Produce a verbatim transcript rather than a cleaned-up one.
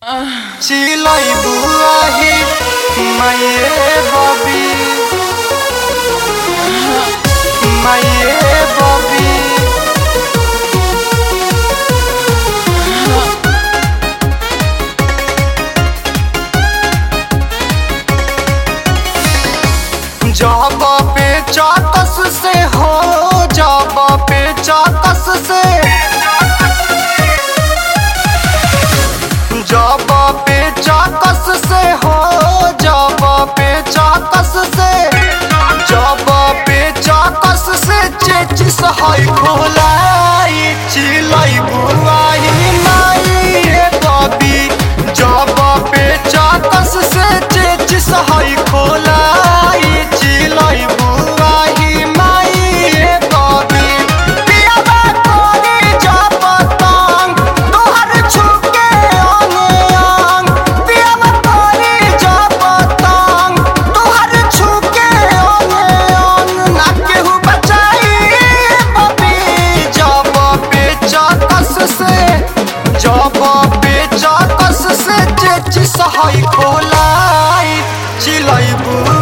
चिलाई बुआही माये बबी माये बबी जब पे चाकस से हो जब पे चाकस से जब पे चाकस से हो जब पे चाकस से जब पे चाकस से चेचिस है खोलाई चिलाई बुआई माई बबी जब पे चाकस से चेचिस है खोलाई चिलाई बुआई माई बबी पियावा कोरी जब तंग तोहर छुके अंग अंग पियावा कोरी जब तंग तोहर छुके अंग अंग ना केहू बचाई बबी जब पे चाकस से जब पे चाकस से चेचिस है खोलाई चिलाई बुआई